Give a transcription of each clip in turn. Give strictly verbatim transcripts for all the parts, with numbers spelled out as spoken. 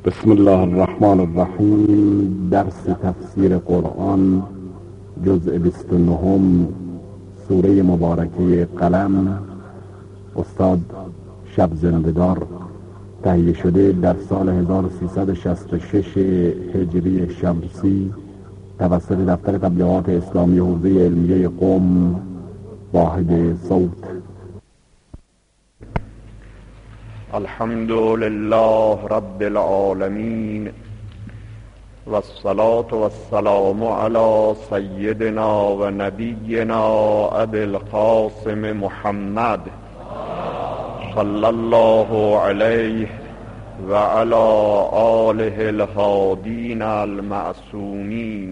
بسم الله الرحمن الرحیم. درس تفسیر قرآن جزء بیست و نه، سوره مبارکه قلم، استاد شب زنده‌دار، تهیه شده در سال هزار و سیصد و شصت و شش هجری شمسی توسط دفتر تبلیغات اسلامی حوزه علمیه قم، واحد صوت. الحمد لله رب العالمين والصلاة والسلام على سيدنا ونبينا أبي القاسم محمد صلى الله عليه وعلى آله الهادين المعصومين،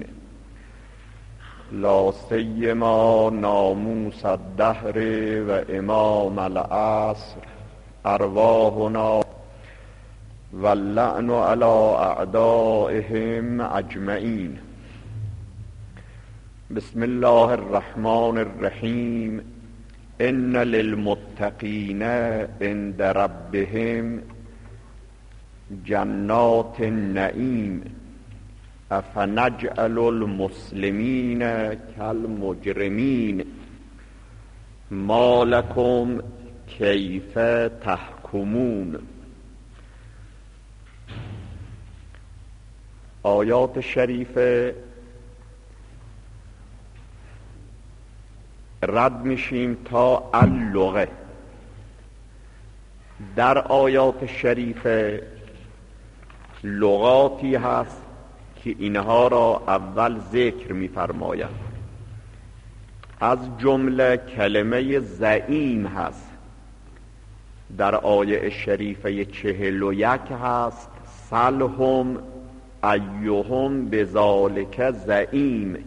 لا سيما ناموس الدهر وإمام العصر ارواحنا واللعن على اعدائهم اجمعین. بسم الله الرحمن الرحیم. ان للمتقین عند ربهم جنات النعیم افنجعل المسلمین کالمجرمین ما لكم کیف تحکمون. آیات شریفه رد میشیم تا اللغه. در آیات شریفه لغاتی هست که اینها را اول ذکر می‌فرماید. از جمله کلمه زعیم هست، در آیه شریفه چهل و یک هست سلهم ایهم بذالک زعیم.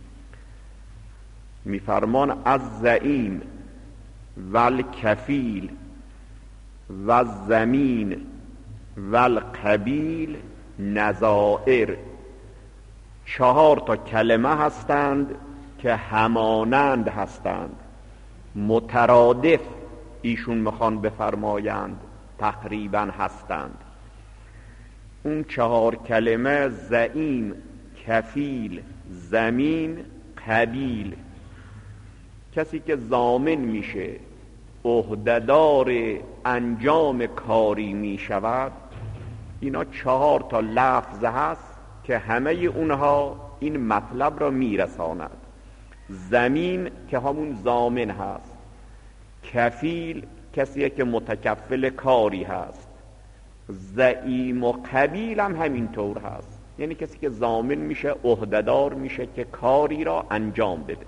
میفرمان از زعیم والکفیل و زمین والقبیل نظائر. چهار تا کلمه هستند که همانند هستند، مترادف ایشون میخوان بفرمایند تقریبا هستند. اون چهار کلمه زعیم، کفیل، زمین، قبیل. کسی که ضامن میشه، عهده‌دار انجام کاری میشود، اینا چهار تا لفظ هست که همه اونها این مطلب را میرساند. زمین که همون ضامن هست، کفیل کسیه که متکفل کاری هست، زعیم و قبیل هم همینطور هست، یعنی کسی که ضامن میشه، عهده‌دار میشه که کاری را انجام بده.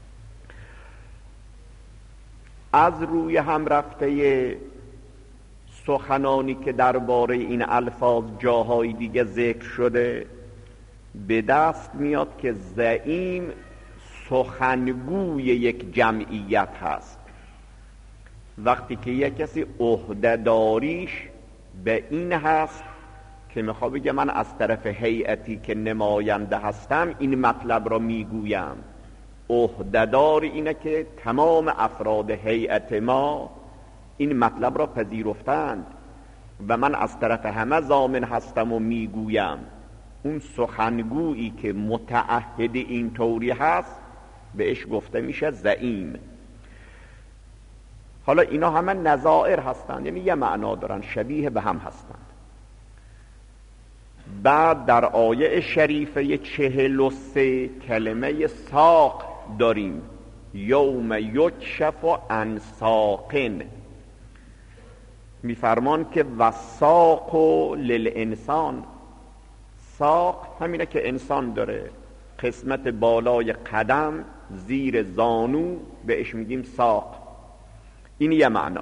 از روی هم رفته سخنانی که درباره این الفاظ جاهای دیگه ذکر شده به دست میاد که زعیم سخنگوی یک جمعیت هست. وقتی که یک کسی عهده‌داریش به این هست که میخواد بگه من از طرف هیئتی که نماینده هستم این مطلب را میگویم، عهده‌دار اینه که تمام افراد هیئت ما این مطلب را پذیرفتند و من از طرف همه ضامن هستم و میگویم. اون سخنگویی که متعهد این طوری هست بهش گفته میشه زعیم. حالا اینا همه نظائر هستند، یعنی یه معنا دارن، شبیه به هم هستند. بعد در آیه شریفه چهل و سه کلمه ساق داریم، یوم یکشف عن ساقن. میفرمان که وساق للانسان، ساق همینه که انسان داره، قسمت بالای قدم زیر زانو بهش میگیم ساق. این یه معنا.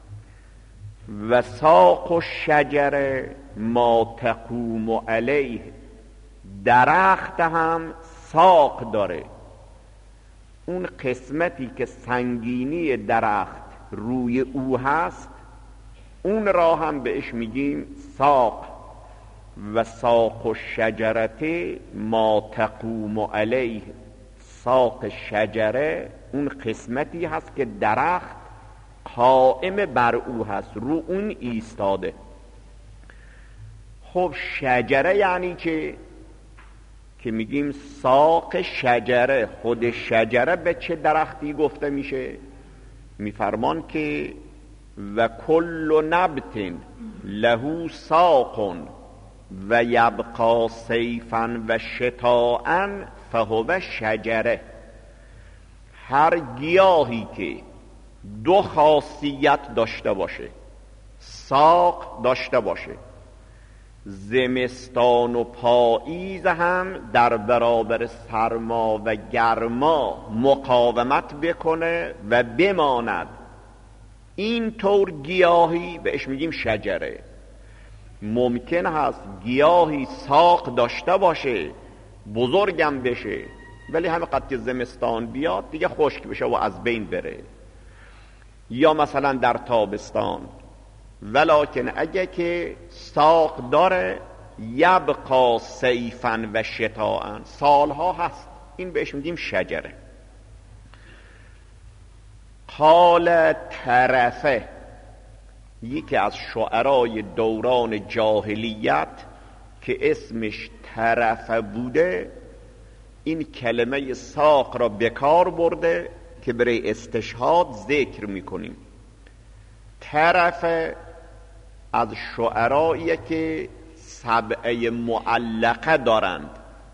و ساق و شجر ما تقوم علیه، درخت هم ساق داره. اون قسمتی که سنگینی درخت روی او هست اون را هم بهش میگیم ساق. و ساق و شجرت ما تقوم علیه، ساق شجره اون قسمتی هست که درخت قائم بر او هست، رو اون ایستاده. خب شجره یعنی که که میگیم ساق شجره، خود شجره به چه درختی گفته میشه؟ میفرمان که و کل نبت له ساق و یبقا صیفا و شتاء فهو شجره. هر گیاهی که دو خاصیت داشته باشه، ساق داشته باشه، زمستان و پاییز هم در برابر سرما و گرما مقاومت بکنه و بماند، این طور گیاهی بهش میگیم شجره. ممکن هست گیاهی ساق داشته باشه، بزرگم بشه، ولی همه قد که زمستان بیاد دیگه خشک بشه و از بین بره. یا مثلا در تابستان، ولکن اگه که ساق داره یبقا صیفا و شتاء، سالها هست، این بهش میگیم شجره. قال طرفه، یکی از شعرای دوران جاهلیت که اسمش طرفه بوده، این کلمه ساق را بکار برده که برای استشهاد ذکر میکنیم. طرفه از شعراییه که سبعه معلقه دارند.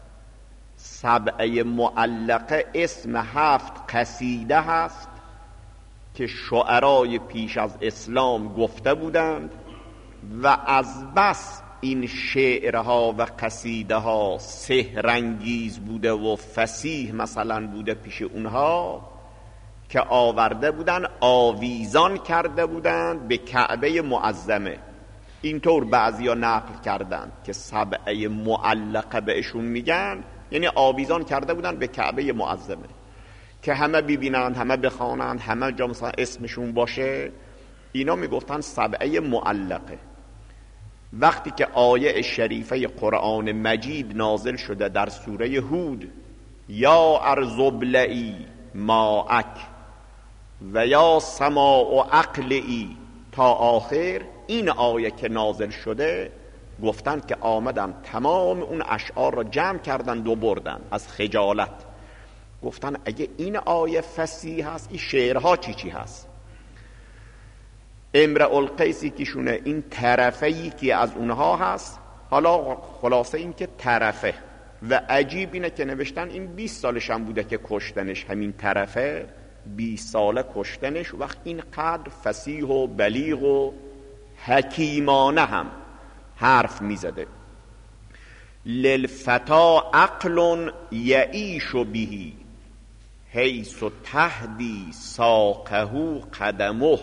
سبعه معلقه اسم هفت قصیده هست که شعرای پیش از اسلام گفته بودند و از بس این شعرها و قصیده ها سحرانگیز بوده و فصیح مثلا بوده پیش اونها که آورده بودن آویزان کرده بودند به کعبه معظمه. اینطور بعضیا نقل کردند که سبعه معلقه بهشون میگن، یعنی آویزان کرده بودند به کعبه معظمه که همه ببینند، همه بخوانند، همه جا مثلا اسمشون باشه. اینا میگفتن سبعه معلقه. وقتی که آیه شریفه قرآن مجید نازل شده در سوره هود، یا ارض ابلعی ماءک و یا سماء اقلعی تا آخر، این آیه که نازل شده گفتن که آمدن تمام اون اشعار را جمع کردن و بردن از خجالت. گفتن اگه این آیه فصیح هست، این شعرها چی چی هست؟ امرؤ القیسی که شونه این طرفه‌ای که از اونها هست. حالا خلاصه این که طرفه، و عجیب اینه که نوشتن این بیست سالش هم بوده که کشتنش، همین طرفه بیست ساله کشتنش. وقت این قدر فصیح و بلیغ و حکیمانه هم حرف میزده. للفتا عقل یعیش بهی حیث تهدی ساقه قدمه.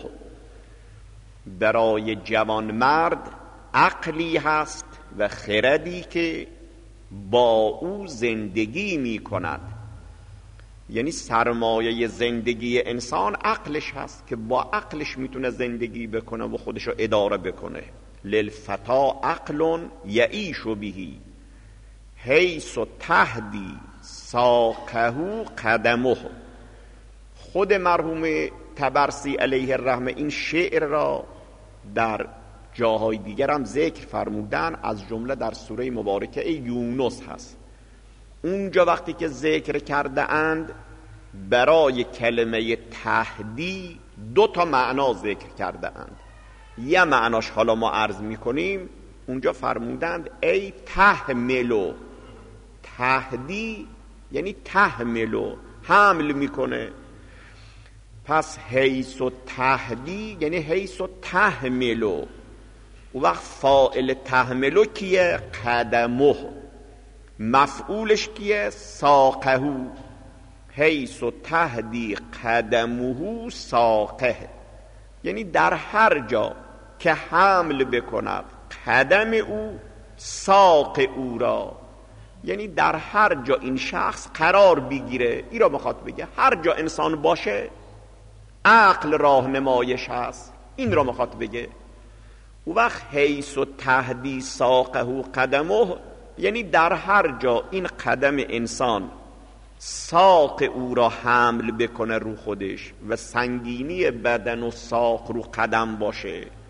برای جوان مرد عقلی هست و خردی که با او زندگی می کند. یعنی سرمایه زندگی انسان عقلش هست که با عقلش میتونه زندگی بکنه و خودشو اداره بکنه. للفتا عقل یعیش بهی حیث تهدی ساقه قدمه. خود مرحوم طبرسی علیه الرحمه این شعر را در جاهای دیگر هم ذکر فرمودن، از جمله در سوره مبارکه یونس هست. اونجا وقتی که ذکر کرده اند برای کلمه تهدی دو تا معنا ذکر کرده اند. یه معناش حالا ما عرض میکنیم. اونجا فرمودند ای تحملو، تهدی یعنی تحملو، حمل میکنه. پس حیث و تهدی یعنی حیث و تحملو. و وقت فاعل تحملو کیه؟ قدمه. مفعولش کیه؟ ساقه. حیث و تهدی قدمه ساقه، یعنی در هر جا که حمل بکند قدم او ساق او را، یعنی در هر جا این شخص قرار بگیره. این را میخواد بگه هر جا انسان باشه عقل راهنمایش هست. این را میخواد بگه. او وقت حیث و تهدی ساقه قدمه یعنی در هر جا این قدم انسان ساق او را حمل بکنه رو خودش و سنگینی بدن و ساق رو قدم باشه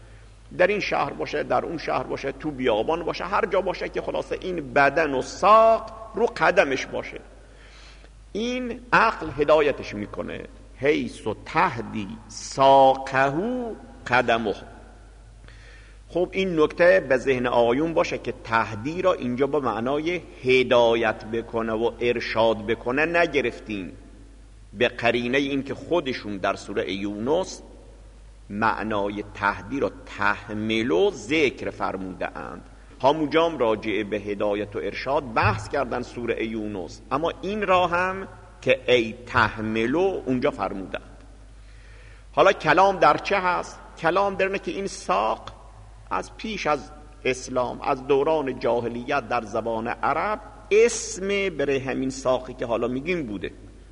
در این شهر باشه، در اون شهر باشه، تو بیابان باشه، هر جا باشه که خلاصه این بدن و ساق رو قدمش باشه. این عقل هدایتش میکنه. حیث و تهدی ساقهو قدمه. خب این نکته به ذهن آقایون باشه که تهدی را اینجا با معنای هدایت بکنه و ارشاد بکنه نگرفتیم، به قرینه این که خودشون در سوره یونس معنای تهدی را تحمل و ذکر فرموده اند. همونجام راجع به هدایت و ارشاد بحث کردن سوره یونس، اما این را هم که ای تحملو اونجا فرمودند. حالا کلام در چه هست؟ کلام در اینه که این ساق از پیش از اسلام، از دوران جاهلیت در زبان عرب اسم برای همین ساقی که حالا میگیم بوده.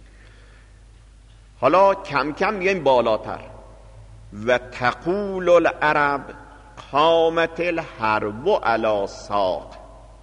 حالا کم کم میگیم بالاتر. و تقول العرب قامت الحرب علی ساق.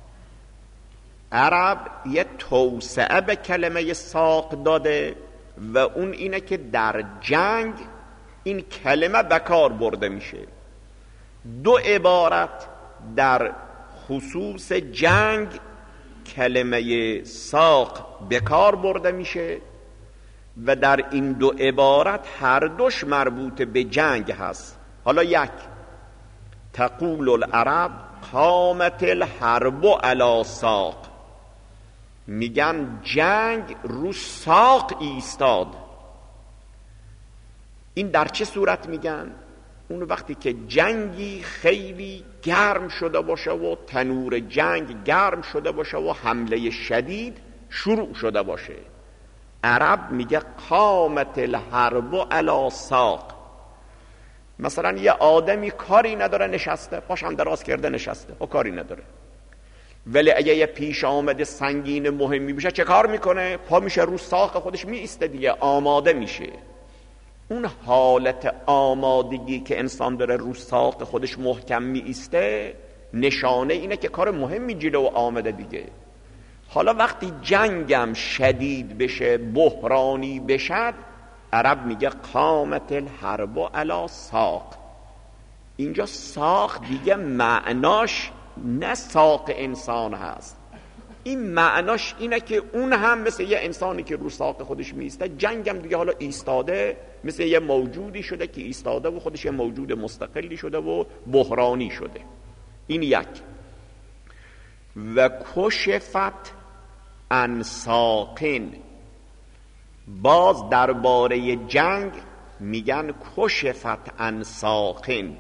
عرب یه توسعه به کلمه ساق داده و اون اینه که در جنگ این کلمه به کار برده میشه. دو عبارت در خصوص جنگ کلمه ساق به کار برده میشه و در این دو عبارت هر دوش مربوط به جنگ هست. حالا یک، تقول العرب قامت الحرب علی ساق، میگن جنگ رو ساق ایستاد. این در چه صورت میگن؟ اون وقتی که جنگی خیلی گرم شده باشه و تنور جنگ گرم شده باشه و حمله شدید شروع شده باشه. عرب میگه قامت الحرب علی ساق. مثلا یه آدمی کاری نداره نشسته، پاشم دراز کرده نشسته و کاری نداره، ولی اگه یه پیش آمده سنگین مهمی بشه چه کار میکنه؟ پا میشه رو ساق خودش می ایسته دیگه، آماده میشه. اون حالت آمادگی که انسان داره رو ساق خودش محکم می ایسته نشانه اینه که کار مهمی جلو آمده دیگه. حالا وقتی جنگم شدید بشه، بحرانی بشد، عرب میگه قامت الحرب علی ساق. اینجا ساق دیگه معناش نه ساق انسان هست، این معناش اینه که اون هم مثل یه انسانی که رو ساق خودش میسته، جنگم دیگه حالا ایستاده، مثل یه موجودی شده که ایستاده و خودش یه موجود مستقلی شده و بحرانی شده. این یک. و کشفت عن ساقین، باز درباره جنگ میگن کشفت عن ساقین.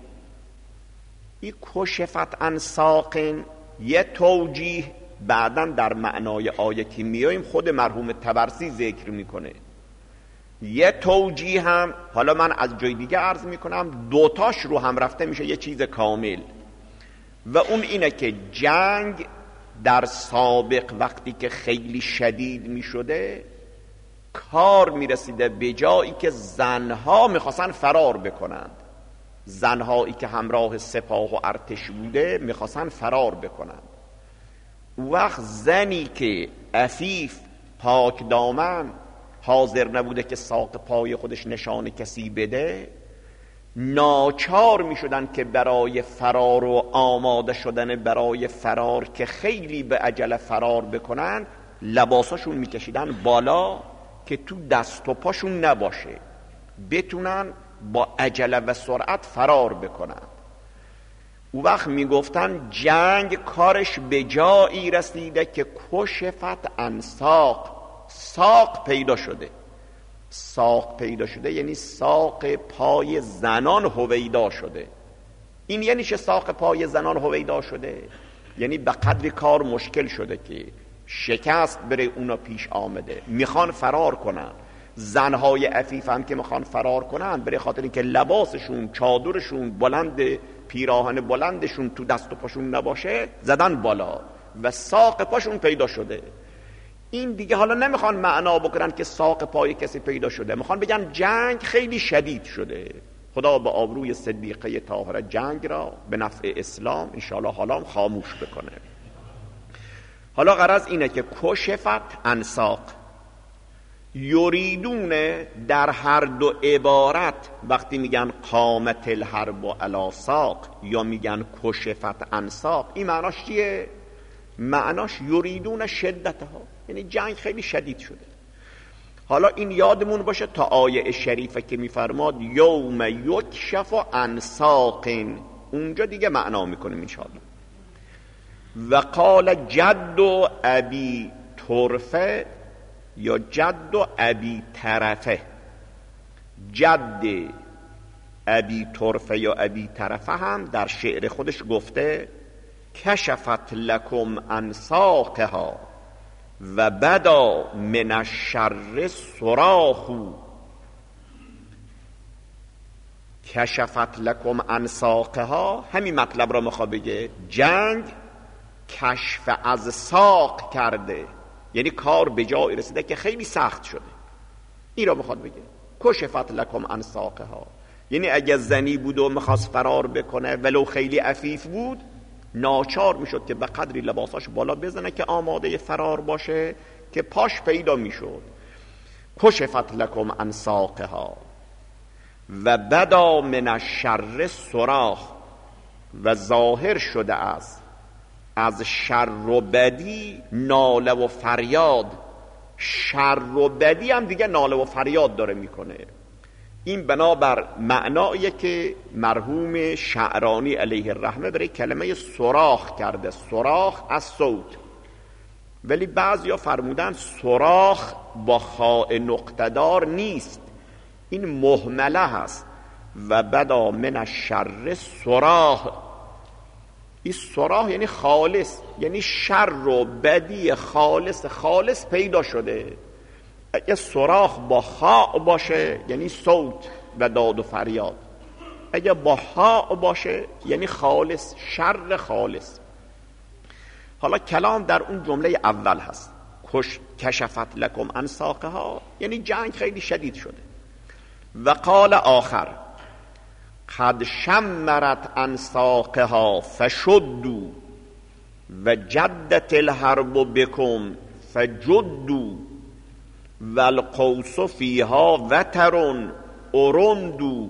این کشفت عن ساقین یه توجیه بعداً در معنای آیه که میاییم خود مرحوم طبرسی ذکر میکنه. یه توجیه هم حالا من از جای دیگه عرض میکنم، دوتاش رو هم رفته میشه یه چیز کامل، و اون اینه که جنگ در سابق وقتی که خیلی شدید میشده کار میرسیده به جایی که زنها میخواستن فرار بکنند. زنهایی که همراه سپاه و ارتش بوده میخواستن فرار بکنند. وقت زنی که عفیف پاک دامن حاضر نبوده که ساق پای خودش نشان کسی بده، ناچار می شدن که برای فرار و آماده شدن برای فرار که خیلی به عجله فرار بکنن لباساشون می کشیدن بالا که تو دست و پاشون نباشه، بتونن با عجله و سرعت فرار بکنن. او وقت می گفتن جنگ کارش به جایی رسیده که کشفت عن ساق، ساق پیدا شده. ساق پیدا شده یعنی ساق پای زنان هویدا شده. این یعنی چه ساق پای زنان هویدا شده؟ یعنی به قدر کار مشکل شده که شکست بره اونا پیش آمده، میخوان فرار کنن. زنهای عفیف هم که میخوان فرار کنن برای خاطر اینکه لباسشون، چادرشون بلند، پیراهن بلندشون تو دست و پاشون نباشه، زدن بالا و ساق پاشون پیدا شده. این دیگه حالا نمیخوان معنا بکنن که ساق پای کسی پیدا شده، میخوان بگن جنگ خیلی شدید شده. خدا به آبروی صدیقه طاهره جنگ را به نفع اسلام انشاءالله حالا خاموش بکنه. حالا غرض اینه که کشفت عن ساق، یریدون در هر دو عبارت وقتی میگن قامت الحرب علی ساق یا میگن کشفت عن ساق، این معناش چیه؟ معناش یریدون شدتها، یعنی جنگ خیلی شدید شده. حالا این یادمون باشه تا آیه شریفه که میفرماد یوم یکشف عن ساق، اونجا دیگه معنا میکنیم انشاءالله. و قال جد و ابی طرفه یا جد و ابی طرفه، جد ابی طرفه یا ابی طرفه هم در شعر خودش گفته کشفت لکم عن ساقها و بدا من الشر صراخ. کشفت لکم عن ساقها همین مطلب را میخواد بگه، جنگ کشف از ساق کرده، یعنی کار به جای رسیده که خیلی سخت شده. این را میخواد بگه کشفت لکم عن ساقها، یعنی اگه زنی بود و میخواست فرار بکنه ولو خیلی عفیف بود، ناچار میشد که به قدری لباساش بالا بزنه که آماده فرار باشه که پاش پیدا میشد. کشفت لکم عن ساقها و بدا من الشر صراخ، و ظاهر شده است از شر و بدی ناله و فریاد. شر و بدی هم دیگه ناله و فریاد داره میکنه. این بنابر معناییه که مرحوم شعرانی علیه الرحمه برای کلمه صراخ کرده، صراخ از صوت. ولی بعضیا فرمودن صراخ با خاء نقطه‌دار نیست، این مهمله هست. و بدا من الشر صراخ، این صراخ یعنی خالص، یعنی شر و بدی خالص خالص پیدا شده. اگه صراخ با خاء باشه یعنی صوت و داد و فریاد، اگه با حاء باشه یعنی خالص، شر خالص. حالا کلام در اون جمله اول هست کش کشفت لکم عن ساقها، یعنی جنگ خیلی شدید شده. و قال آخر قد شمرت عن ساقها فشدوا و جدت الحرب بكم فجدوا و القوس فیها وتر ارندوا.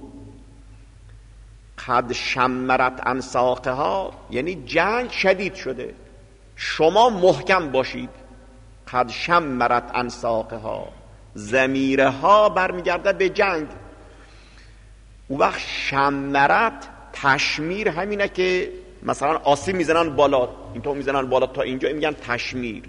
قد شمرت عن ساقها یعنی جنگ شدید شده، شما محکم باشید. قد شمرت عن ساقها، ضمیرها برمیگرده به جنگ. اون وقت شمرت تشمیر همینه که مثلا آسیب میزنن بالا، اینطور میزنن بالا تا اینجا، این میگن تشمیر.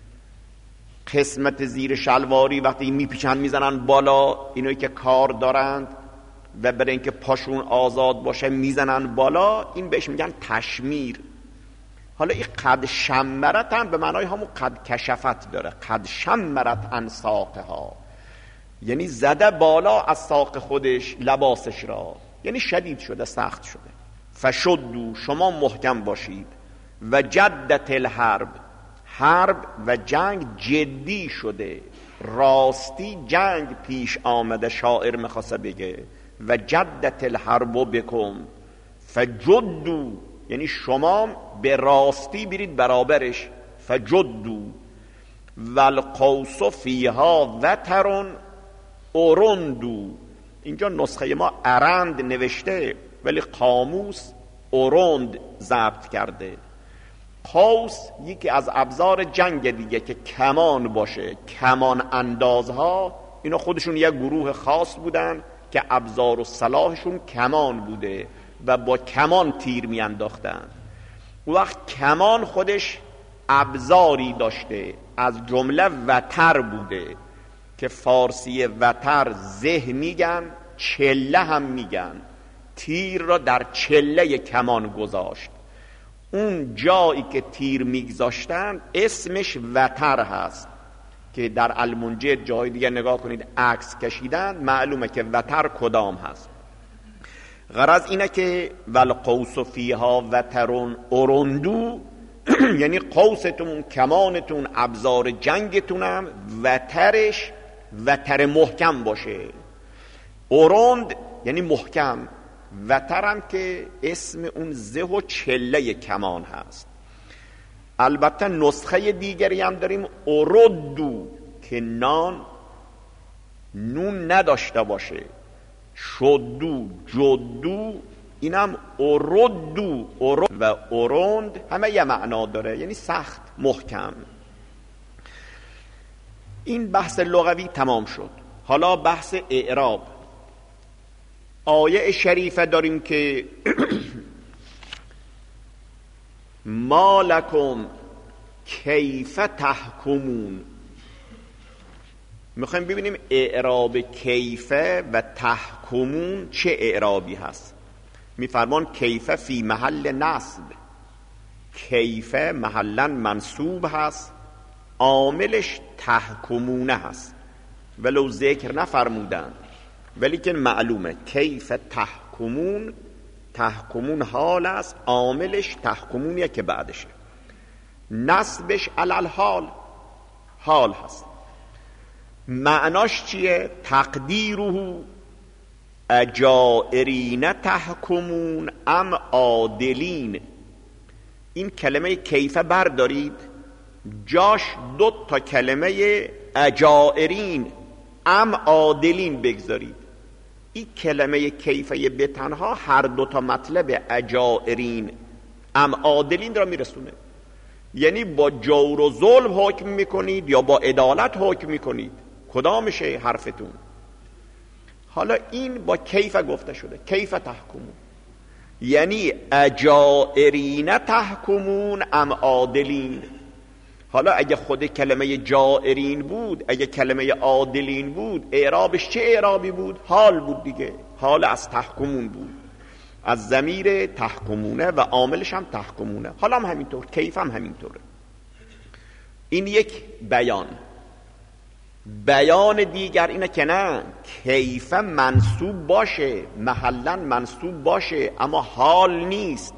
قسمت زیر شلواری وقتی میپیچن میزنن بالا، اینایی که کار دارند و برای اینکه پاشون آزاد باشه میزنن بالا، این بهش میگن تشمیر. حالا این قد شمرت هم به معنای همون قد کشفت داره. قد شمرت عن ساقها یعنی زده بالا از ساق خودش لباسش را، یعنی شدید شده، سخت شده. فشدوا شما محکم باشید. و جدت الحرب، حرب و جنگ جدی شده، راستی جنگ پیش آمده. شاعر میخواسته بگه و جدت الحرب بکم فجدوا، یعنی شما به راستی برید برابرش. فجدوا و القوس فیها وتر ارندوا. اینجا نسخه ما ارند نوشته ولی قاموس ارند ضبط کرده. قوس یکی از ابزار جنگ دیگه که کمان باشه، کمان اندازها، اینا خودشون یک گروه خاص بودن که ابزار و سلاحشون کمان بوده و با کمان تیر می انداختن. اون وقت کمان خودش ابزاری داشته، از جمله وتر بوده که فارسی وتر زه میگن، چله هم میگن. تیر را در چله کمان گذاشت. اون جایی که تیر میگذاشتن اسمش وتر هست که در المنجد جای دیگه نگاه کنید عکس کشیدن، معلومه که وتر کدام هست. غرض اینه که والقوس فیها وترون ارندو یعنی قوستون، کمانتون، ابزار جنگتونم وترش وتر محکم باشه. ارند یعنی محکم، وترم که اسم اون زه و چله کمان هست. البته نسخه دیگری هم داریم اردو که نان نون نداشته باشه. شدو، جدو، اینم اردو، ارد و اروند همه یه معنا داره، یعنی سخت، محکم. این بحث لغوی تمام شد. حالا بحث اعراب. آیه شریفه داریم که ما لکم کیف تحکمون. میخوایم ببینیم اعراب کیفه و تحکمون چه اعرابی هست. میفرمان کیفه فی محل نصب، کیفه محلا منصوب هست، عاملش تحکمونه هست، ولو ذکر نفرمودن ولی که معلومه کیف تحکمون، تحکمون حال است، عاملش تحکمونیه که بعدشه، نصبش علل حال، حال هست. معناش چیه؟ تقدیره اجائرین تحکمون ام عادلین. این کلمه کیفه بردارید، جاش دو تا کلمه اجائرین ام عادلین بگذارید. این کلمه کیفه به تنها هر دو تا مطلب اجائرین ام عادلین را میرسونه. یعنی با جور و ظلم حکم میکنید یا با عدالت حکم میکنید، کدامشه حرفتون؟ حالا این با کیف گفته شده، کیف تحکمون، یعنی اجائرین تحکمون ام عادلین. حالا اگه خود کلمه جائرین بود، اگه کلمه عادلین بود، اعرابش چه اعرابی بود؟ حال بود دیگه، حال از تحکمون بود، از ضمیر تحکمونه و عاملش هم تحکمونه. حالا هم همینطور، کیف هم همینطوره. این یک بیان. بیان دیگر اینه که نه، کیف منصوب باشه، محلا منصوب باشه، اما حال نیست،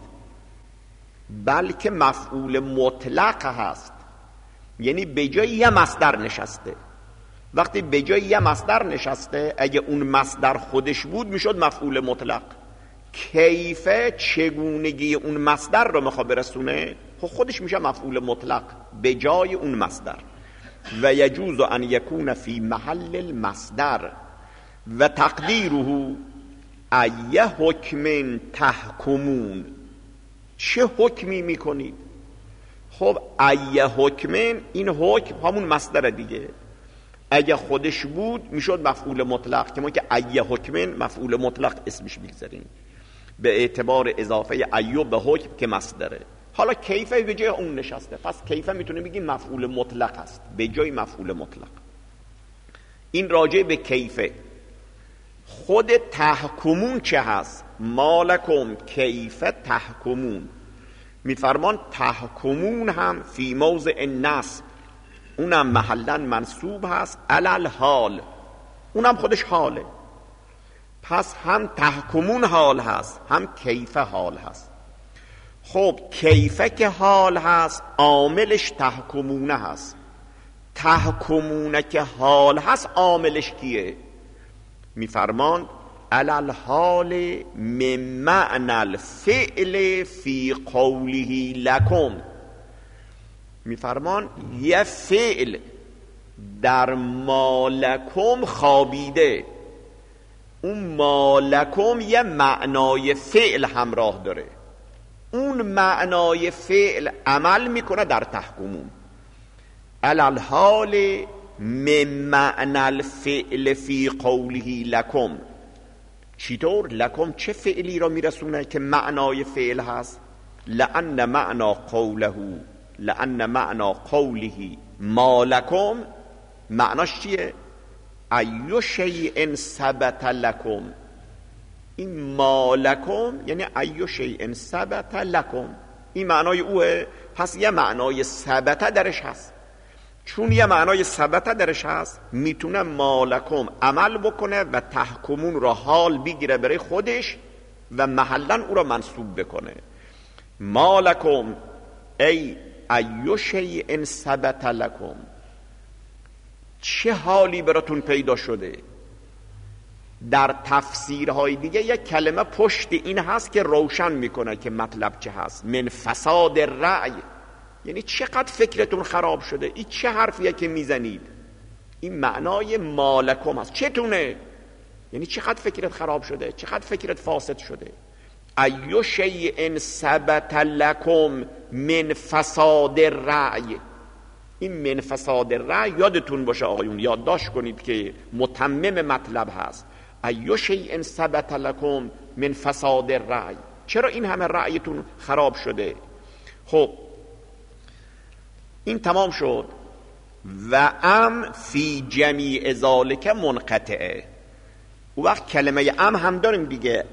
بلکه مفعول مطلق هست. یعنی به جای یه مصدر نشسته. وقتی به جای یه مصدر نشسته، اگه اون مصدر خودش بود میشد مفعول مطلق. کیف چگونگی اون مصدر رو میخواد برسونه، خودش میشه مفعول مطلق به جای اون مصدر. و یجوز ان یکون فی محل المصدر و تقدیره ایه حکم تحکمون. چه حکمی میکنید؟ خب ایه حکم، این حکم همون مصدر دیگه، اگه خودش بود میشد مفعول مطلق، که ما که ایه حکم مفعول مطلق اسمش میگذاریم به اعتبار اضافه ایه به حکم که مصدره. حالا کیفه به جای اون نشسته، پس کیفه میتونه بگیم مفعول مطلق است به جای مفعول مطلق. این راجع به کیفه. خود تحکمون چه هست؟ مالکم کیف تحکمون. میفرمان تحکمون هم فی موضع نصب، اونم محلا منصوب هست علل حال، اونم خودش حاله. پس هم تحکمون حال هست، هم کیف حال هست. خب کیفه که حال هست، عاملش تحکمونه هست. تحکمونه که حال هست، عاملش کیه؟ میفرمان علل حال من معنی الفعل فی قوله لکم. میفرمان یه فعل در مالکم خوابیده، اون مالکم یه معنای فعل همراه داره، اون معنای فعل عمل میکنه در تحکمون. علل حال من معنی الفعل فی قوله لکم. چطور؟ لکم چه فعلی را میرسونه که معنای فعل هست؟ لأن معنا قوله، لأن معنا قوله ما لکم، معناش چیه؟ ایو شیء ثبت لکم. این ما لکم یعنی ایو شیء ثبت لکم، این معنای اوه. پس یه معنای ثبت درش هست. چون یه معنای ثبت درش هست، میتونه ما لکم عمل بکنه و تحکمون را حال بگیره برای خودش و محلا او را منصوب بکنه. ما لکم ای ایو شیء ثبت لکم، چه حالی براتون پیدا شده؟ در تفسیرهای دیگه یک کلمه پشت این هست که روشن میکنه که مطلب چه هست. من فساد رأی، یعنی چقدر فکرتون خراب شده، این چه حرفیه که میزنید؟ این معنای مالکم هست. چتونه؟ یعنی چقدر فکرت خراب شده، چقدر فکرت فاسد شده. ایو شیء ثبت لکم من فساد الرأی. این من فساد الرأی یادتون باشه آقایون، یادداشت کنید که متمم مطلب هست. ایو شیء ثبت لکم من فساد الرأی. چرا این همه رأیتون خراب شده؟ خب این تمام شد. و ام فی جمیع ذالک منقطعه. او وقت کلمه ام هم داریم دیگه.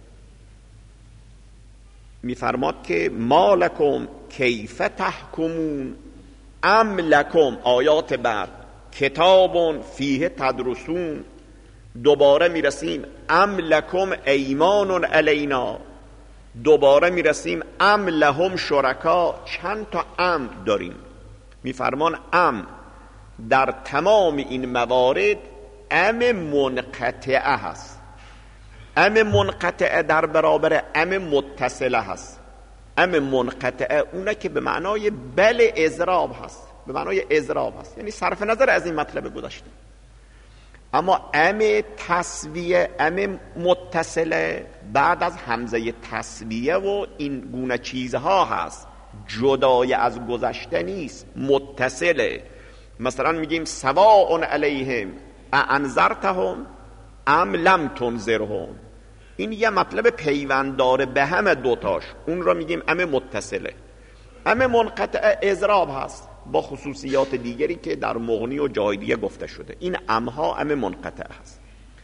میفرماد که ما لکم کیف تحکمون ام لکم، آیات بعد کتاب فیه تدرسون. دوباره میرسیم ام لکم ایمان علینا. دوباره میرسیم ام لهم شرکا. چند تا ام داریم. میفرمان ام در تمام این موارد ام منقطعه هست. ام منقطعه در برابر ام متصله هست. ام منقطعه اونه که به معنای بل اضراب هست، به معنای اضراب هست، یعنی صرف نظر از این مطلب گذاشته. اما ام تسویه، ام متصله بعد از همزه تسویه و این گونه چیزها هست، جدای از گذشته نیست، متصله. مثلا میگیم سواء علیهم انذرتهم ام لم تنذرهم. این یه مطلب پیوند داره به همه دوتاش، اون را میگیم ام متصله. ام منقطعه اضراب هست با خصوصیات دیگری که در مغنی و جای دیگه گفته شده. این امها ام منقطعه هست.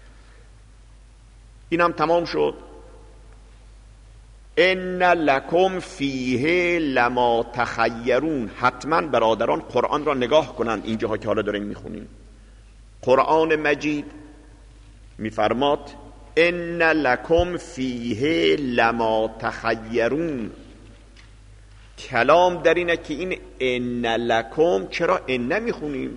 این هم تمام شد. ان لکم فیه لما تخیرون. حتما برادران قرآن را نگاه کنند اینجاها که حالا داریم میخونیم. قرآن مجید میفرماد ان لکم فیه لما تخیرون. کلام در اینه که این ان لکم، چرا ان میخونیم؟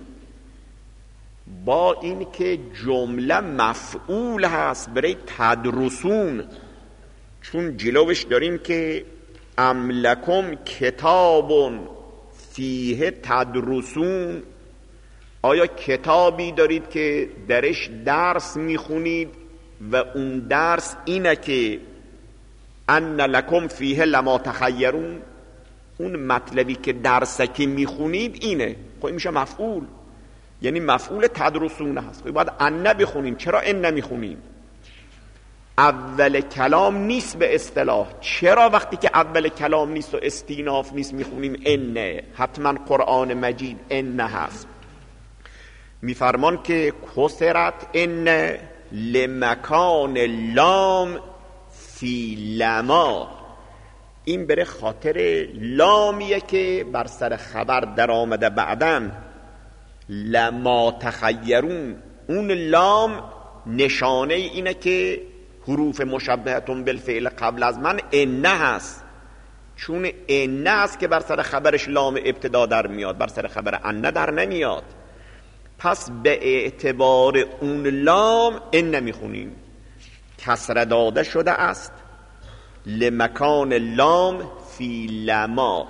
با این که جمله مفعول هست برای تدرسون، چون جلوش داریم که ام لکم کتاب فیه تدرسون. آیا کتابی دارید که درش درس میخونید و اون درس اینه که ان لکم فیه لما تخیرون؟ اون مطلبی که درسکی میخونید اینه، خب این میشه مفعول، یعنی مفعول تدرسون هست. باید ان بخونیم. چرا ان نمیخونیم؟ اول کلام نیست به اصطلاح. چرا وقتی که اول کلام نیست و استیناف نیست میخونیم ان؟ حتما قرآن مجید ان هست. میفرمان که کسرت ان لمکان لام فی لما. این بره خاطر لامیه که بر سر خبر در آمده بعدن لما تخیرون. اون لام نشانه اینه که حروف مشبهتون بالفعل قبل از من ان هست، چون ان هست که بر سر خبرش لام ابتدا در میاد، بر سر خبر ان در نمیاد. پس به اعتبار اون لام ان نمیخونیم، کسره داده شده است لمکان لام فی لما.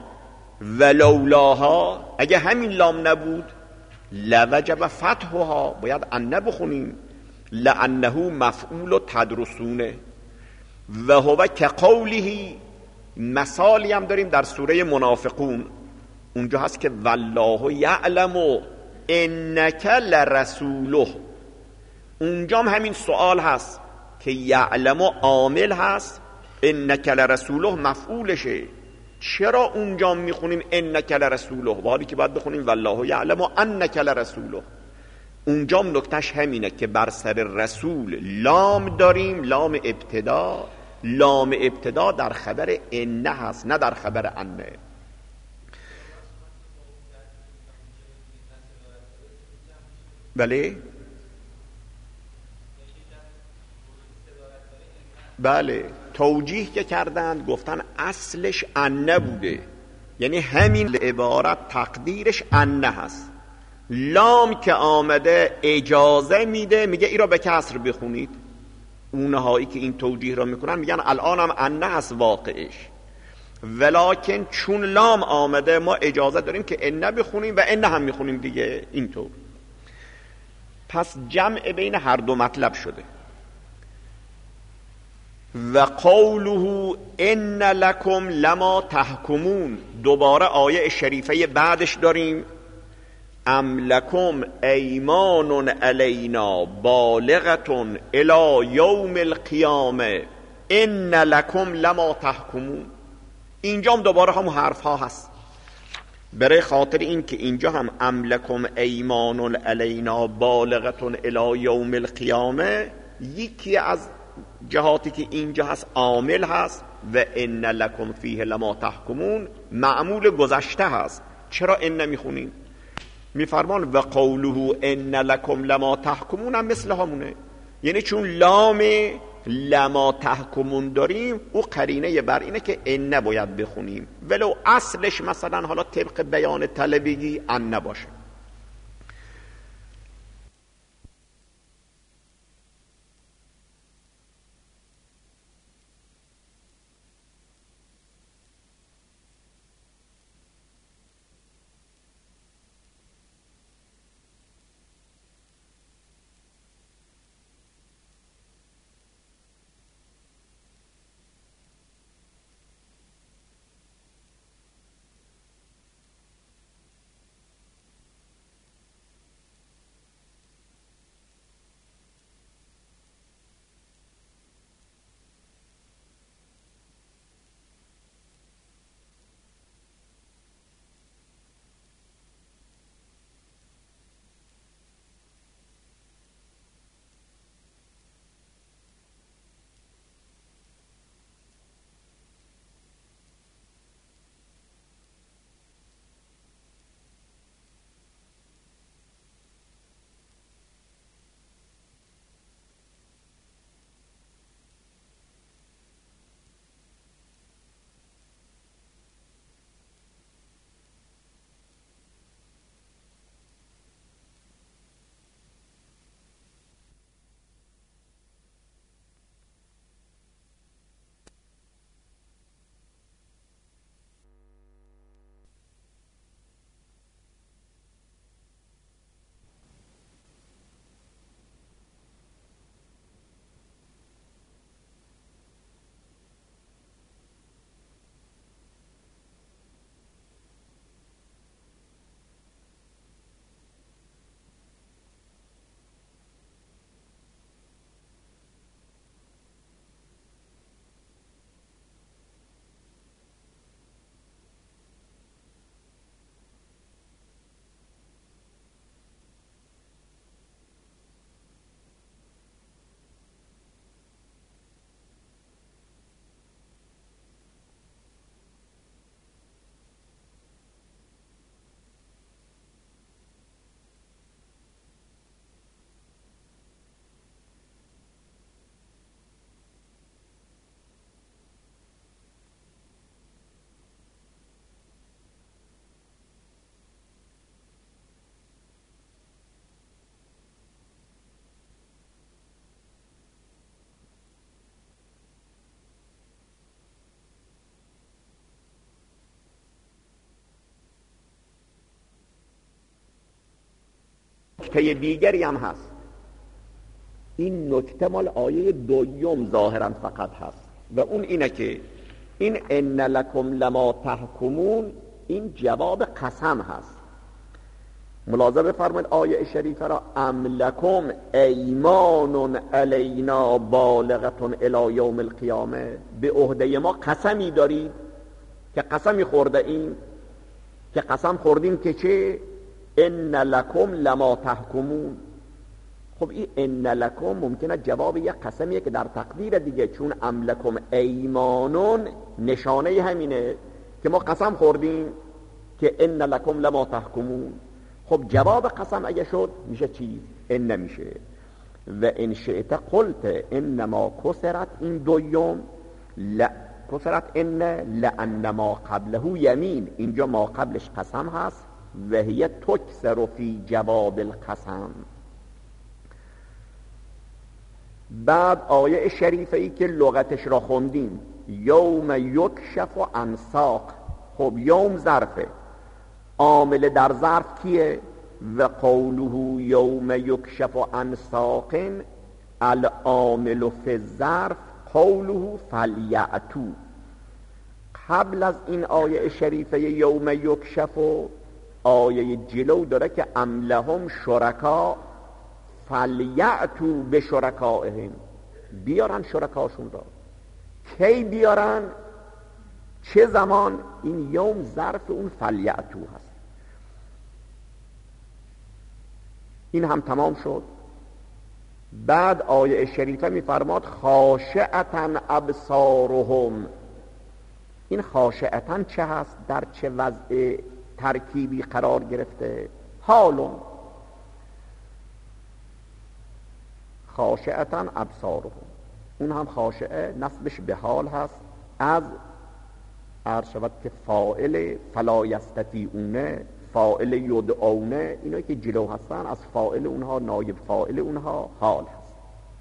ولولاها، اگه همین لام نبود لوجب فتحها، باید ان بخونیم، لانه مفعول تدرسونه. و هو که قوله. مثالی هم داریم در سوره منافقون، اونجا هست که والله یعلم انک لرسوله. اونجا هم همین سوال هست که یعلم عامل هست، انک لرسوله مفعولشه. چرا اونجا میخونیم انک لرسوله و حالی که باید بخونیم والله یعلم انک لرسوله؟ اونجا نکتهش همینه که بر سر رسول لام داریم، لام ابتدا. لام ابتدا در خبر ان هست، نه در خبر انه. بله بله توجیه که کردند گفتن اصلش انه بوده، یعنی همین عبارت تقدیرش انه هست. لام که آمده اجازه میده، میگه ای را به کسر بخونید. اونهایی که این توجیه را میکنن میگن الانم انه هست واقعش، ولکن چون لام آمده ما اجازه داریم که انه بخونیم و انه هم میخونیم دیگه. اینطور پس جمع بین هر دو مطلب شده. و قوله ان لکم لما تحکمون، دوباره آیه شریفه بعدش داریم ام لکم ایمان علینا بالغة الی یوم القیامه ان لکم لما تحکمون. اینجا هم دوباره هم حرف ها هست، برای خاطر این که اینجا هم ام لکم ایمان علینا بالغة الی یوم القیامه یکی از جهاتی که اینجا هست عامل هست و ان لکم فیه لما تحکمون معمول گذشته هست. چرا ان میخونیم؟ میفرمان و قوله ان لکم لما تحکمون هم مثل همونه، یعنی چون لام لما تحکمون داریم او قرینه بر اینه که ان باید بخونیم، ولو اصلش مثلا حالا طبق بیان طلبگی ان باشه. نکته دیگری هم هست، این نکته مال آیه دوم ظاهرا فقط هست و اون اینه که این ان لکم لما تحکمون این جواب قسم هست. ملاحظه بفرمایید آیه شریفه را ام لکم ایمان علینا بالغة الی یوم القیامه، به عهده ما قسمی دارید که قسمی خورده این که قسم خوردیم که چه؟ ان لکم لما تحکمون. خب این ان لکم ممکنه جواب یک قسمیه که در تقدیر دیگه، چون ام لکم ایمانون نشانه همینه که ما قسم خوردیم که ان لکم لما تحکمون. خب جواب قسم اگه شد میشه چی؟ ان میشه. و ان شئت قلت انما کسرت این دویم لا کسرت ان لان ما قبله یمین، اینجا ما قبلش قسم هست و هی تکسر فی جواب القسم. بعد آیه شریفه ای که لغتش را خوندیم یوم یکشف عن ساق. خب یوم ظرفه، عامل در ظرف کیه؟ و قوله یوم یکشف عن ساق العامل فی الظرف قوله فلیأتوا. قبل از این آیه شریفه یوم یکشف و آیه جلو داره که ام لهم شرکا فلیأتوا بشرکائهم، بیارن شرکاشون را. کی بیارن؟ چه زمان؟ این یوم ظرف اون فلیأتوا هست. این هم تمام شد. بعد آیه شریفه میفرماد خاشعتا ابصارهم. این خاشعتا چه هست؟ در چه وضع ترکیبی قرار گرفته؟ حالون خاشعتا ابصارهم، اون هم خاشعه نسبش به حال هست. از عرض شود که فاعل فلا یستطیعونه، فاعل یدعونه، اینا که جلو هستن از فاعل اونها نایب فاعل اونها حال هست.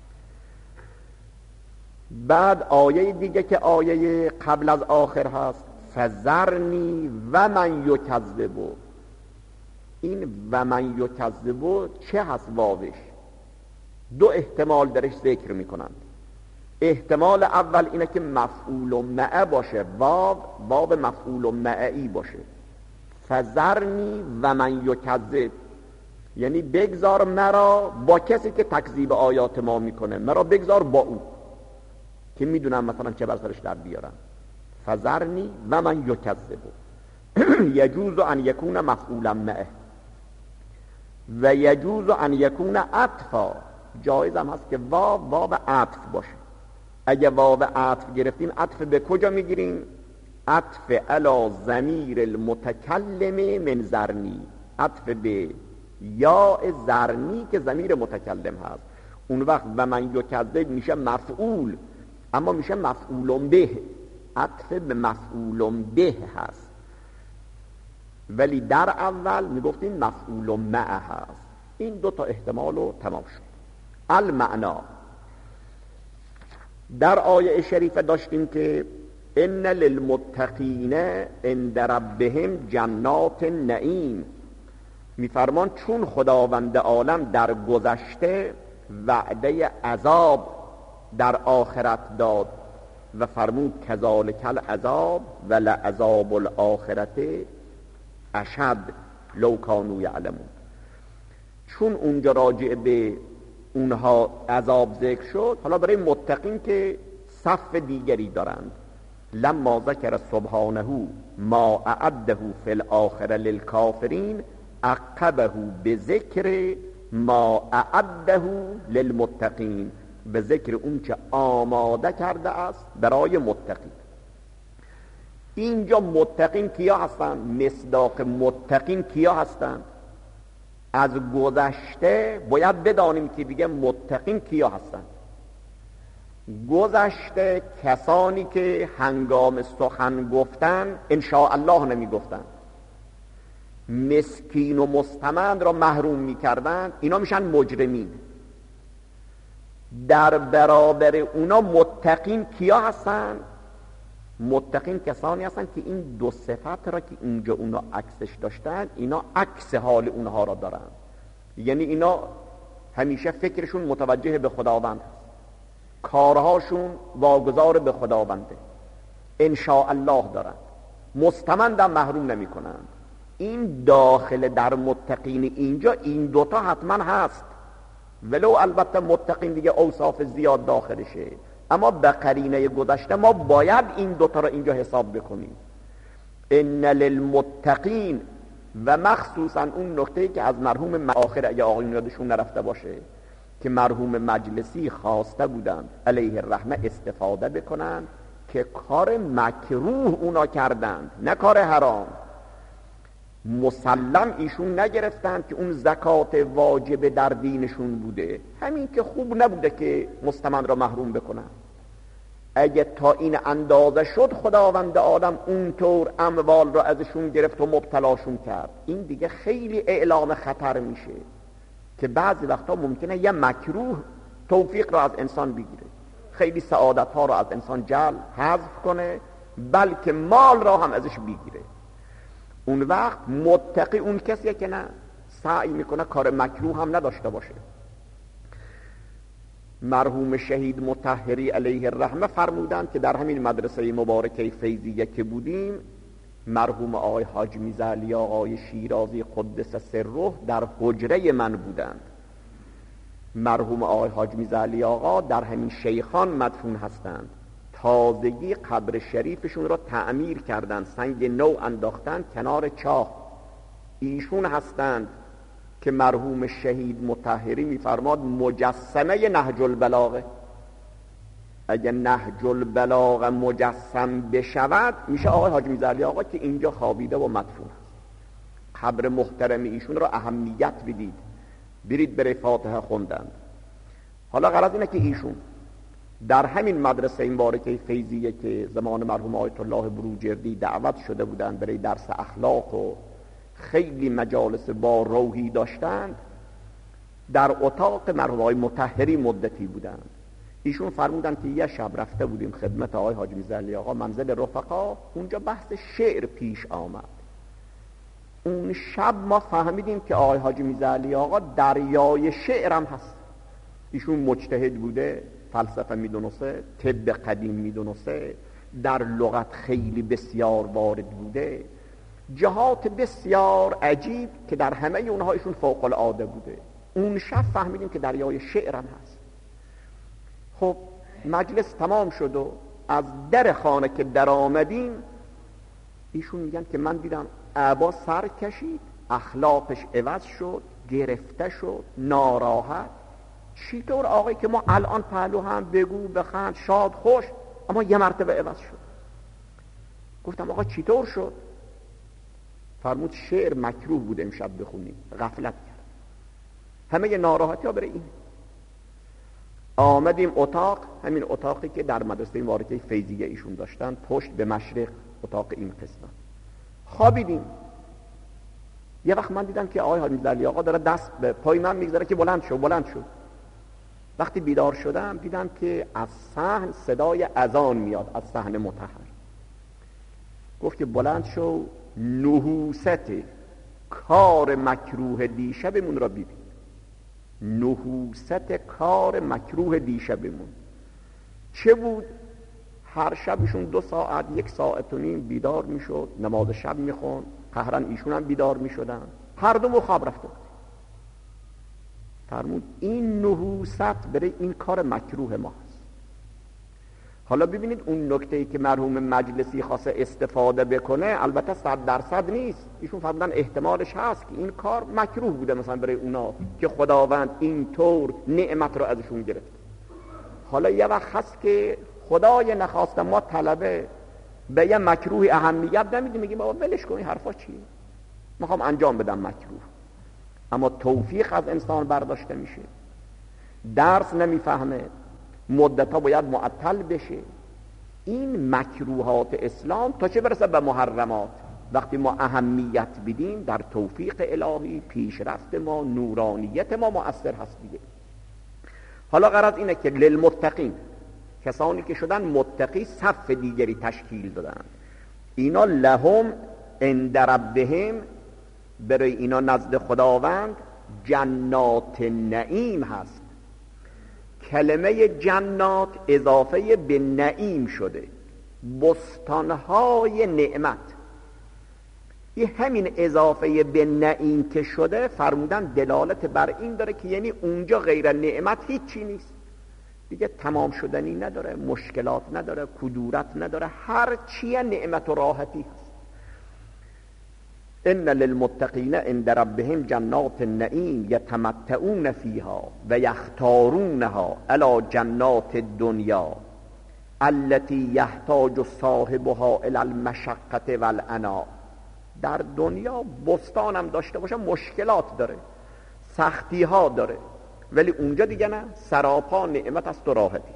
بعد آیه دیگه که آیه قبل از آخر هست فذرنی و من یکذبو. این و من یکذبو چه هست؟ واوش دو احتمال درش ذکر میکنند. احتمال اول اینه که مفعول و معه باشه، واو واو مفعول و معه‌ای باشه. فذرنی و من یکذب یعنی بگذار مرا با کسی که تکذیب آیات ما میکنه، مرا بگذار با او که میدونم مثلا چه بر سرش در بیارم. فذرنی و من یکذب یجوز ان یکون مفعولا معه و یجوز ان یکون عطفا. جایز هم هست که واو واو عطف باشه. اگه واو عطف گرفتیم عطف به کجا میگیریم؟ عطف علی ضمیر المتکلم من ذرنی، عطف به یا ذرنی که ضمیر متکلم هست. اون وقت و من یکذب میشه مفعول، اما میشه مفعول به، عطف به مفعول به هست. ولی در اول میگفتیم مفعول معه هست. این دو تا احتمال رو تمام شد. المعنا در آیه شریفه داشتیم که ان للمتقین عند ربهم جنات النعیم. میفرمان چون خداوند عالم در گذشته وعده عذاب در آخرت داد و فرمود کذالک العذاب و لعذاب الاخرت اشد لو کانوا یعلمون. چون اونجا راجع به اونها عذاب ذکر شد، حالا برای متقین که صف دیگری دارند. لما ذکر سبحانه ما اعده فی الاخره للکافرین عقبه بذکر ما اعده للمتقین، به ذکر اون که آماده کرده است برای متقین. اینجا متقین کیا هستند؟ مصداق متقین کیا هستند؟ از گذشته باید بدانیم که دیگه متقین کیا هستند. گذشته کسانی که هنگام سخن گفتن ان شاء الله نمی گفتن، مسکین و مستمند را محروم می کردن، اینا میشن مجرمین. در برابر اونا متقین کیا هستن؟ متقین کسانی هستن که این دو صفت را که اینجا اونا عکسش داشتن، اینا عکس حال اونها را دارن. یعنی اینا همیشه فکرشون متوجه به خداوند هست، کارهاشون واگذار به خداونده، ان شاء الله دارن، مستمندم محروم نمی کنند. این داخل در متقین اینجا این دوتا حتما هست، ولو البته متقین دیگه اوصاف زیاد داخلشه، اما به قرینه گذشته ما باید این دوتا رو اینجا حساب بکنیم. ان للمتقین، و مخصوصا اون نقطه‌ای که از مرحوم آخر اگه آقایون یادشون نرفته باشه که مرحوم مجلسی خواسته بودن علیه الرحمه استفاده بکنن که کار مکروه اونا کردند، نه کار حرام. مسلم ایشون نگرفتند که اون زکات واجب در دینشون بوده، همین که خوب نبوده که مستمند را محروم بکنن. اگه تا این اندازه شد خداوند عالم اونطور اموال را ازشون گرفت و مبتلاشون کرد، این دیگه خیلی اعلام خطر میشه که بعضی وقتا ممکنه یه مکروه توفیق را از انسان بگیره، خیلی سعادت ها را از انسان جل حذف کنه، بلکه مال را هم ازش بگیره. اون وقت متقی اون کسیه که نه سعی میکنه کار مکروه هم نداشته باشه. مرحوم شهید مطهری علیه الرحمه فرمودند که در همین مدرسه مبارکه فیضیه که بودیم، مرحوم آقای حاج میرزا علی آقای شیرازی قدس سره در حجره من بودند. مرحوم آقای حاج میرزا علی آقا در همین شیخان مدفون هستند. تازگی قبر شریفشون را تعمیر کردند، سنگ نو انداختند کنار چاه. ایشون هستند که مرحوم شهید مطهری میفرماد مجسمه نهج البلاغه. اگه نهج البلاغه مجسم بشود میشه آقای حاج میرزا علی آقا که اینجا خوابیده و مدفون است. قبر محترم ایشون را اهمیت بدید، برید بره فاتحه خوندند. حالا غرض اینه که ایشون در همین مدرسه مبارکه فیضیه که زمان مرحوم آیت الله بروجردی دعوت شده بودند برای درس اخلاق و خیلی مجالس با روحی داشتند، در اتاق مرحوم آقای مطهری مدتی بودند. ایشون فرمودند که یه شب رفته بودیم خدمت آقای حاج میرزا علی آقا منزل رفقا، اونجا بحث شعر پیش آمد. اون شب ما فهمیدیم که آقای حاج میرزا علی آقا دریای شعرم هست. ایشون مجتهد بوده، فلسفه میدونسته، طب قدیم میدونسته، در لغت خیلی بسیار وارد بوده، جهات بسیار عجیب که در همه اونها ایشون فوق العاده بوده. اون شب فهمیدیم که دریای شعرم هست. خب مجلس تمام شد و از در خانه که در آمدیم ایشون میگن که من دیدم عبا سر کشید، اخلاقش عوض شد، گرفته شد، ناراحت. چطور آقای که ما الان پهلو هم بگو بخند شاد خوش، اما یه مرتبه عوض شد. گفتم آقا چطور شد؟ فرمود شعر مکروه بود امشب بخونیم، غفلت کرد. همه ناراحتی ها بره این. آمدیم اتاق، همین اتاقی که در مدرسه مبارکه فیضیه ایشون داشتن، پشت به مشرق اتاق این قسمت. خوابیدیم. یه وقت من دیدم که آقای حاج میرزا علی آقا داره دست به پای من میگذاره که بلند شو بلند شو. وقتی بیدار شدم دیدم که از صحن صدای اذان میاد از صحن مطهر. گفت که بلند شو، نحوست کار مکروه دیشبمون را ببین. نحوست کار مکروه دیشبمون چه بود؟ هر شبشون دو ساعت یک ساعت و نیم بیدار میشد، نماز شب میخوند، قهرن ایشون هم بیدار میشدن، هر دو خواب رفته بود. فرمود این نحوست برای این کار مکروه ما هست. حالا ببینید اون نکته‌ای که مرحوم مجلسی خواسته استفاده بکنه البته صد درصد نیست. ایشون فرمودن احتمالش هست که این کار مکروه بوده مثلا برای اونا که خداوند اینطور نعمت رو ازشون گرفت. حالا یه وقت هست که خدای نخواسته ما طلبه به یه مکروه اهمیت نمیدیم، میگیم بابا ولش کن این حرفا چیه، میخوام انجام بدم مکروه. اما توفیق از انسان برداشته میشه، درس نمیفهمه، مدتها باید معطل بشه. این مکروهات اسلام تا چه برسه به محرمات، وقتی ما اهمیت بدیم در توفیق الهی پیشرفت ما، نورانیت ما مؤثر هست دیگه. حالا غرض اینه که للمتقین، کسانی که شدن متقی صف دیگری تشکیل دادن، اینا لهم عند ربهم، برای اینا نزد خداوند جنات نعیم هست. کلمه جنات اضافه به نعیم شده، بستانهای نعمت. یه همین اضافه به نعیم که شده فرمودن دلالت بر این داره که یعنی اونجا غیر نعمت هیچی نیست دیگه، تمام شدنی نداره، مشکلات نداره، کدورت نداره، هر چیه نعمت و راحتی هست. ان للمتقین عند ربهم جنات النعیم یتمتعون فیها و یختارونها علی جنات الدنیا التي یحتاج صاحبها الى المشقه والعناء. در دنیا بستان هم داشته باشه مشکلات داره، سختی ها داره، ولی اونجا دیگه نه، سراپا نعمت است و راحتی.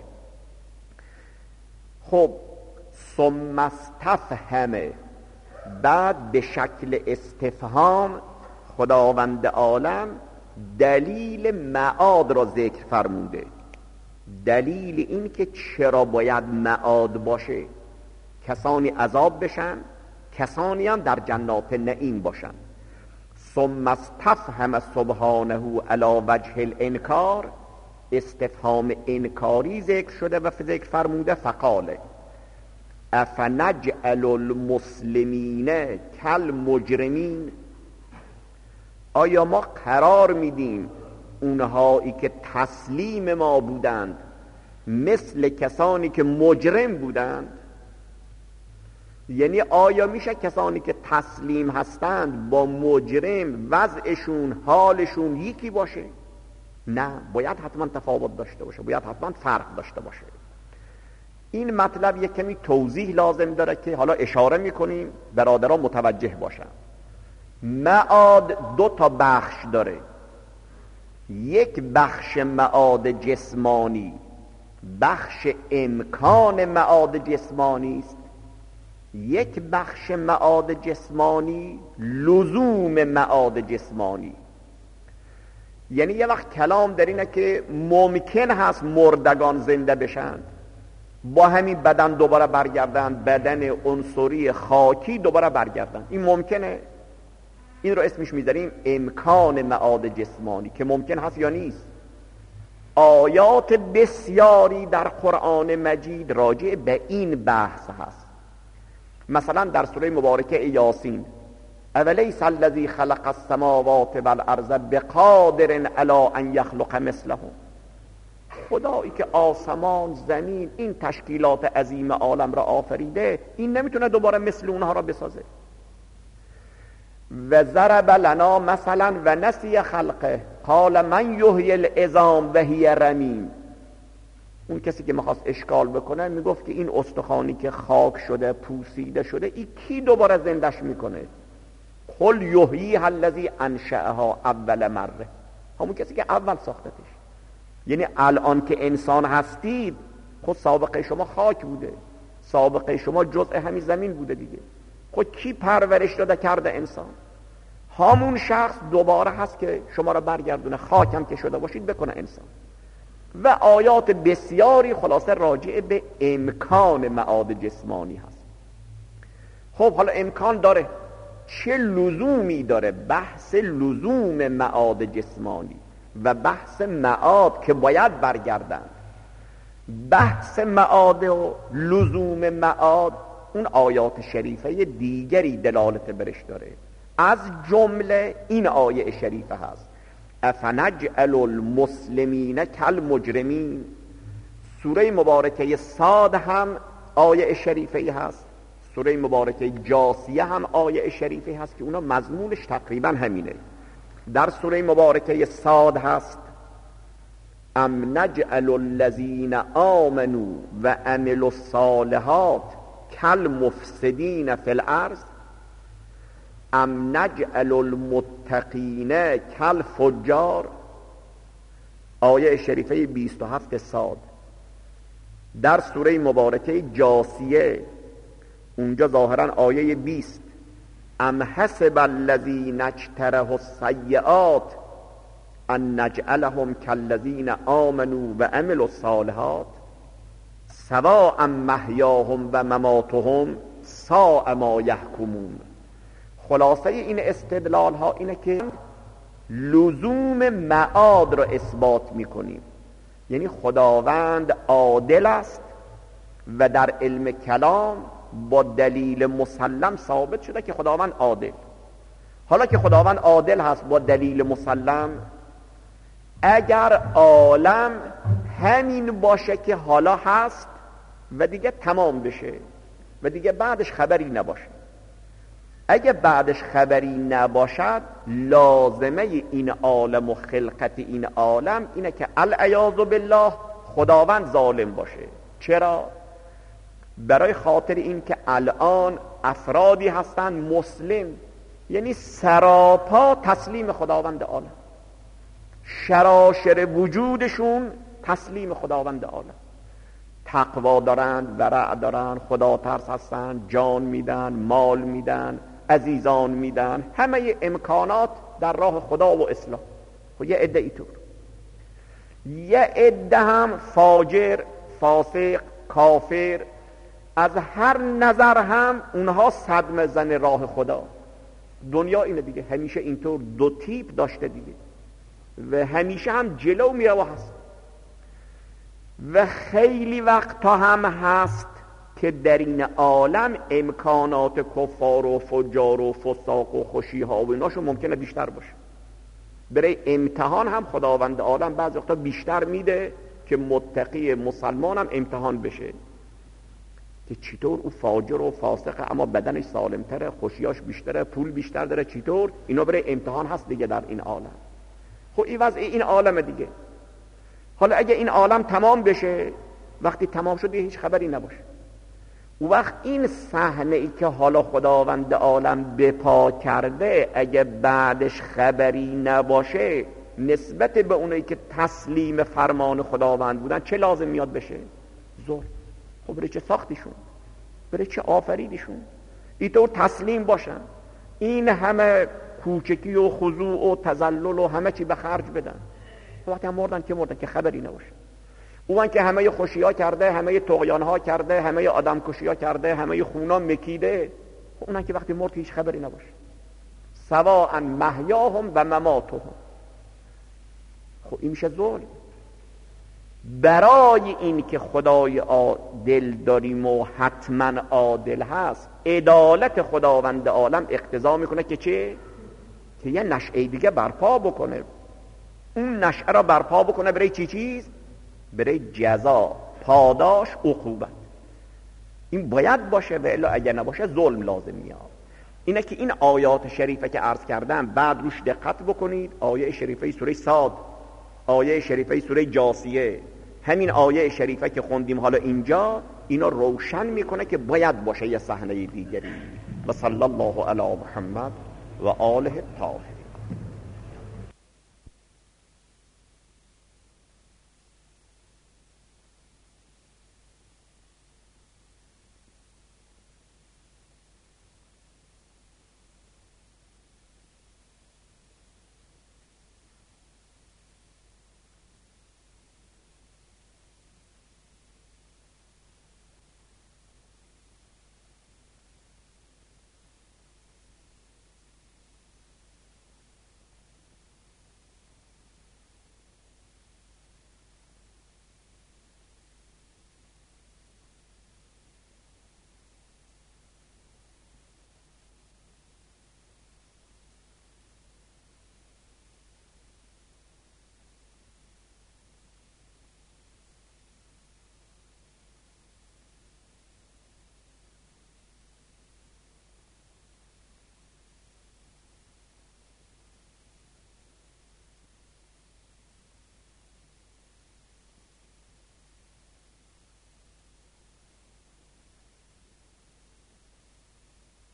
خب ثم استفهم، بعد به شکل استفهام خداوند عالم دلیل معاد را ذکر فرموده. دلیل این که چرا باید معاد باشه، کسانی عذاب بشن، کسانی هم در جنات نعیم باشن. ثم استفهم سبحانه علی وجه الانکار، استفهام انکاری ذکر شده و ذکر فرموده فقاله افنجعل المسلمین کالمجرمین، آیا ما قرار میدیم اونهایی که تسلیم ما بودند مثل کسانی که مجرم بودند؟ یعنی آیا میشه کسانی که تسلیم هستند با مجرم وضعشون حالشون یکی باشه؟ نه، باید حتما تفاوت داشته باشه، باید حتما فرق داشته باشه. این مطلب یک کمی توضیح لازم داره که حالا اشاره میکنیم برادران متوجه باشن. معاد دو تا بخش داره، یک بخش معاد جسمانی، بخش امکان معاد جسمانی است، یک بخش معاد جسمانی لزوم معاد جسمانی. یعنی یه وقت کلام در اینه که ممکن هست مردگان زنده بشن، با همین بدن دوباره برگردن، بدن عنصری خاکی دوباره برگردن، این ممکنه. این رو اسمش میذاریم امکان معاد جسمانی که ممکن هست یا نیست. آیات بسیاری در قرآن مجید راجع به این بحث هست. مثلا در سوره مبارکه یاسین، اولیس الذی خلق السماوات والارض بقادر علی ان یخلق مثلهم، خدایی که آسمان، زمین، این تشکیلات عظیم عالم را آفریده، این نمیتونه دوباره مثل اونها را بسازه. و ضرب لنا مثلا و نسی خلقه قال من یحیی العظام و هی رمیم. اون کسی که میخواست اشکال بکنه میگفت که این استخوانی که خاک شده، پوسیده شده، این کی دوباره زندش میکنه؟ قل یحییها الذی انشأها اول مره، همون کسی که اول ساختتش. یعنی الان که انسان هستید، خود سابقه شما خاک بوده، سابقه شما جزء همین زمین بوده دیگه. خود کی پرورش داده کرده انسان؟ همون شخص دوباره هست که شما را برگردونه، خاک هم که شده باشید بکنه انسان. و آیات بسیاری خلاصه راجع به امکان معاد جسمانی هست. خب حالا امکان داره، چه لزومی داره؟ بحث لزوم معاد جسمانی و بحث معاد که باید برگردن. بحث معاد و لزوم معاد اون آیات شریفه دیگری دلالت برش داره، از جمله این آیه شریفه هست افنجعل المسلمین کالمجرمین. سوره مبارکه صاد هم آیه شریفه هست، سوره مبارکه جاثیه هم آیه شریفه هست که اونا مضمونش تقریبا همینه. در سوره مبارکه صاد هست ام نجعل الذین آمنوا و عملوا الصالحات کالمفسدین فی الارض ام نجعل المتقین کالفجار. آیه شریفه بیست و هفت صاد. در سوره مبارکه جاثیه اونجا ظاهرا آیه بیست ام حسب الذین اجترحوا السیئات ان نجعلهم کالذین آمنوا و عملوا الصالحات سواء محیاهم و مماتهم ساء ما یحکمون. خلاصه این استدلال ها اینه که لزوم معاد را اثبات میکنیم. یعنی خداوند عادل است و در علم کلام با دلیل مسلم ثابت شده که خداوند عادل. حالا که خداوند عادل هست با دلیل مسلم، اگر عالم همین باشه که حالا هست و دیگه تمام بشه و دیگه بعدش خبری نباشه، اگه بعدش خبری نباشد لازمه این عالم و خلقت این عالم اینه که العیاذ بالله خداوند ظالم باشه. چرا؟ برای خاطر این که الان افرادی هستن مسلم، یعنی سراپا تسلیم خداوند عالم، شراشر وجودشون تسلیم خداوند عالم، تقوا دارن، ورع دارن، خدا ترس هستن، جان میدن، مال میدن، عزیزان میدن، همه امکانات در راه خدا و اسلام. و یه عده اینطور، یه عده هم فاجر، فاسق، کافر، از هر نظر هم اونها صدمه زن راه خدا، دنیا اینه دیگه، همیشه اینطور دو تیپ داشته دیگه و همیشه هم جلو میره و هست و خیلی وقتا هم هست که در این عالم امکانات کفار و فجار و فساق و خوشی ها و ایناشو ممکنه بیشتر باشه. برای امتحان هم خداوند عالم بعضی وقتا بیشتر میده که متقی مسلمان هم امتحان بشه که چطور او فاجر و فاسقه اما بدنش سالمتره، خوشیاش بیشتره، پول بیشتر داره، چطور اینا برای امتحان هست دیگه در این عالم. خب این وضع این عالم دیگه. حالا اگه این عالم تمام بشه، وقتی تمام شد هیچ خبری نباشه، او وقت این صحنه ای که حالا خداوند عالم بپا کرده اگه بعدش خبری نباشه نسبت به اونایی که تسلیم فرمان خداوند بودن چه لازم میاد بشه؟ ظلم. خب برای چه ساختیشون؟ برای چه آفریدیشون؟ اینطور تسلیم باشن، این همه کوچکی و خضوع و تذلل و همه چی به خرج بدن، وقتی هم مردن که مردن که خبری نباشه. اون که همه خوشی ها کرده، همه طغیان ها کرده، همه آدم کشی ها کرده، همه خونا مکیده، اون که وقتی مرد هیچ خبری نباشه. سواء محیاهم و مماتهم. خب این میشه ظلم. برای این که خدای عادل داریم و حتما عادل هست، عدالت خداوند عالم اقتضا میکنه که چه؟ که یه نشأه دیگه برپا بکنه. اون نشأه را برپا بکنه برای چی چیز؟ برای جزا، پاداش، عقوبت. این باید باشه و الا اگر نباشه ظلم لازم میاد. اینه که این آیات شریفه که عرض کردم بعد روش دقت بکنید. آیه شریفه سوره صاد، آیه شریفه سوره جاثیه، همین آیه شریفه که خوندیم حالا اینجا، اینا روشن میکنه که باید باشه یه صحنه دیگری. و صلی الله علی محمد و آله الطاهرین.